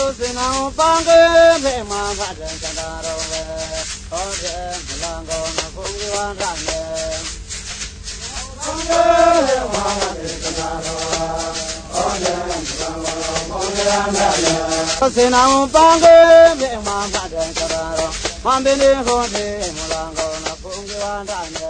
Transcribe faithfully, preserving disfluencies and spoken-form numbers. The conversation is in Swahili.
Sinau Pange, Pema, Padan, Sandaro, Ode, Mulango, Napungiwan, Rane. Sinau Pange, Pema, Padan, Sandaro, Mambini, Hode, Mulango, Napungiwan,